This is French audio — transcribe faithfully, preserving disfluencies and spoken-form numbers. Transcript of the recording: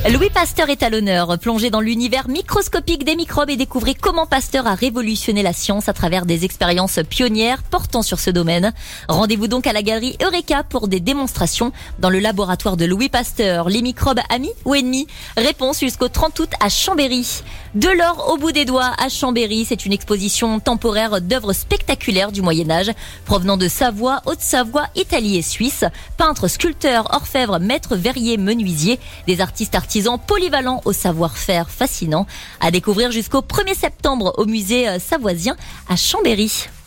Louis Pasteur est à l'honneur. Plongez dans l'univers microscopique des microbes et découvrez comment Pasteur a révolutionné la science à travers des expériences pionnières portant sur ce domaine. Rendez-vous donc à la galerie Eureka pour des démonstrations dans le laboratoire de Louis Pasteur. Les microbes amis ou ennemis? Réponse jusqu'au trente août à Chambéry. De l'or au bout des doigts à Chambéry, c'est une exposition temporaire d'œuvres spectaculaires du Moyen-Âge provenant de Savoie, Haute-Savoie, Italie et Suisse. Peintres, sculpteurs, orfèvres, maîtres, verriers, menuisiers, des artistes artisans polyvalents au savoir-faire fascinant. À découvrir jusqu'au premier septembre au musée Savoisien à Chambéry.